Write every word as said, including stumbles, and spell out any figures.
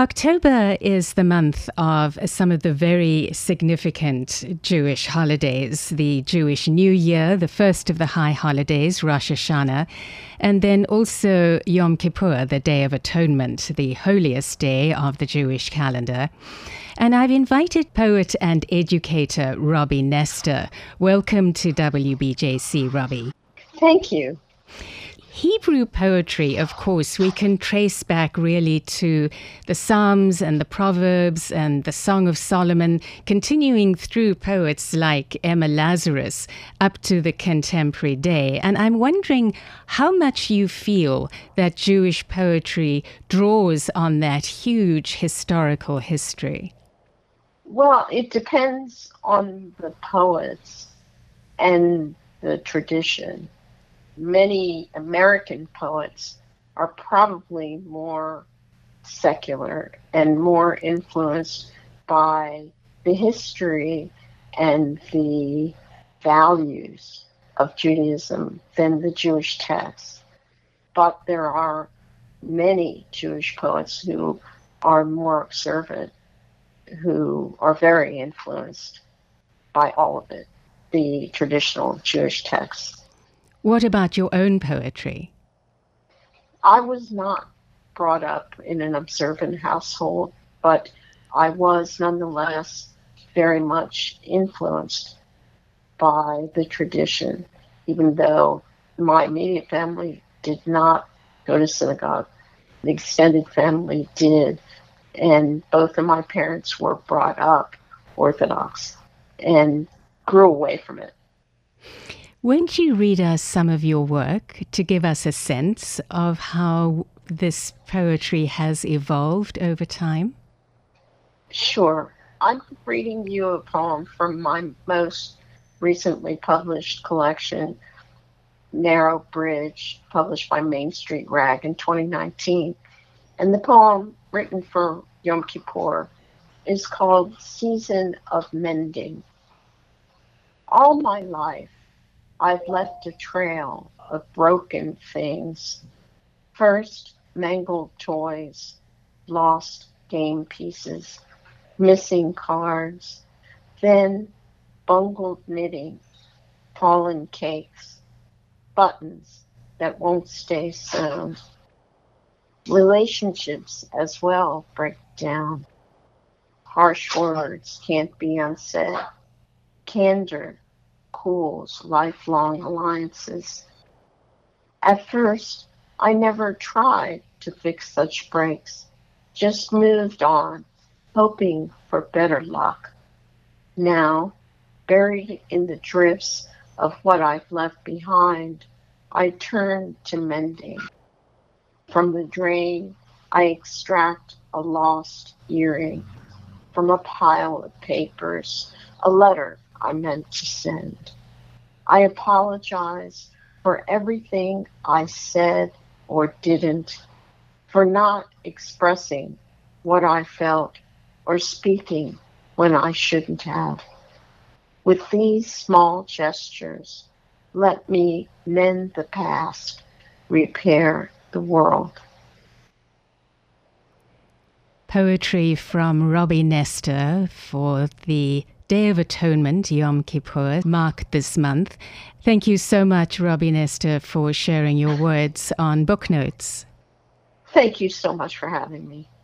October is the month of some of the very significant Jewish holidays. The Jewish New Year, the first of the high holidays, Rosh Hashanah, and then also Yom Kippur, the Day of Atonement, the holiest day of the Jewish calendar. And I've invited poet and educator Robbie Nestor. Welcome to W B J C, Robbie. Thank you. Hebrew poetry, of course, we can trace back really to the Psalms and the Proverbs and the Song of Solomon, continuing through poets like Emma Lazarus up to the contemporary day. And I'm wondering how much you feel that Jewish poetry draws on that huge historical history. Well, it depends on the poets and the tradition. Many American poets are probably more secular and more influenced by the history and the values of Judaism than the Jewish text. But there are many Jewish poets who are more observant, who are very influenced by all of it, the traditional Jewish texts. What about your own poetry? I was not brought up in an observant household, but I was nonetheless very much influenced by the tradition, even though my immediate family did not go to synagogue. The extended family did, and both of my parents were brought up Orthodox and grew away from it. Won't you read us some of your work to give us a sense of how this poetry has evolved over time? Sure. I'm reading you a poem from my most recently published collection, Narrow Bridge, published by Main Street Rag in twenty nineteen. And the poem, written for Yom Kippur, is called Season of Mending. All my life, I've left a trail of broken things. First, mangled toys, lost game pieces, missing cards, then bungled knitting, fallen cakes, buttons that won't stay sewn. Relationships as well break down. Harsh words can't be unsaid. Candor cools lifelong alliances. At first, I never tried to fix such breaks, just moved on, hoping for better luck. Now, buried in the drifts of what I've left behind, I turn to mending. From the drain, I extract a lost earring. From a pile of papers, a letter I meant to send. I apologize for everything I said or didn't, for not expressing what I felt or speaking when I shouldn't have. With these small gestures, let me mend the past, repair the world. Poetry from Robbie Nestor for the Day of Atonement, Yom Kippur, marked this month. Thank you so much, Robbie Nestor, for sharing your words on Book Notes. Thank you so much for having me.